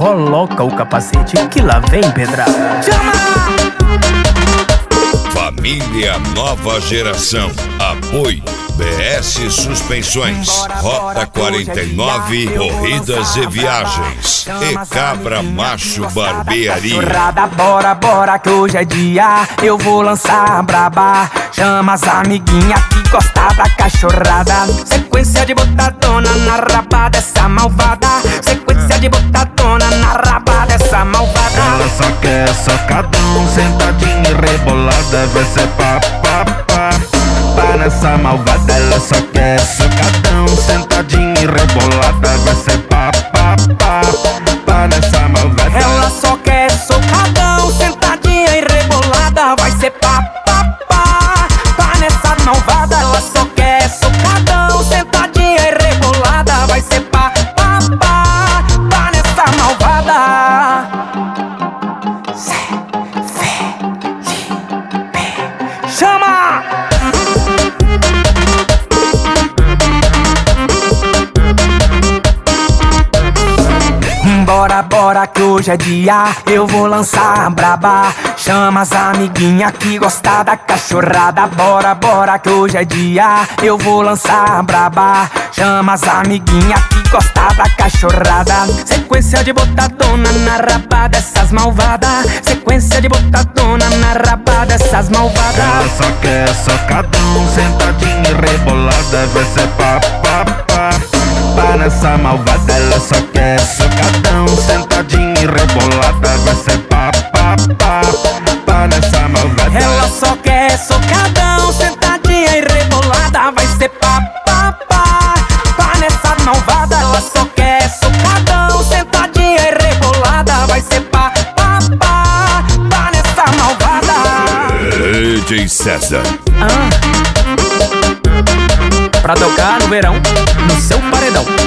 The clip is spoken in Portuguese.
coloca o capacete que lá vem pedrada. Chama! Família Nova Geração. Apoio BS Suspensões, Rota 49, Corridas e Viagens e Cabra Macho Barbearia. Bora, bora que hoje é dia, eu vou lançar a braba. Chama as amiguinhas que gostam da cachorrada. Sequência de botadona na raba dessa malvada. Sequência de botadona na raba dessa malvada. Ela só quer socadão, sentadinha e rebolada. Vai ser pá, pá, pá. Pá nessa malvada, ela só quer socadão, sentadinha e rebolada. Vai ser pá, pá, pá. Pá nessa malvada. Ela só quer socadão, sentadinha e rebolada. Vai ser pá, pá, pá. Pá nessa malvada, ela só quer socadão, sentadinha e rebolada. Vai ser pá, pá, pá. Pá nessa malvada. Chama! Bora, bora que hoje é dia, eu vou lançar a braba. Chama as amiguinhas que gostam da cachorrada. Bora, bora que hoje é dia, eu vou lançar a braba. Chama as amiguinhas que gostam da cachorrada. Sequência de botadona na raba dessas malvadas. Sequência de botadona na raba dessas malvadas. Ela só quer socadão, sentadinha e rebolada. Vai ser pá, pá, pá. Pá nessa malvada, ela só quer socadão, sentadinha e rebolada. Vai ser pá, pá, pá. Pá nessa malvada. Ela só quer socadão, sentadinha e rebolada. Vai ser pá, pá, pá. Pá nessa malvada, ela só quer socadão, sentadinha e rebolada. Vai ser pá, pá, pá. Pá nessa malvada. DJ César. Pra tocar no verão, no seu paredão.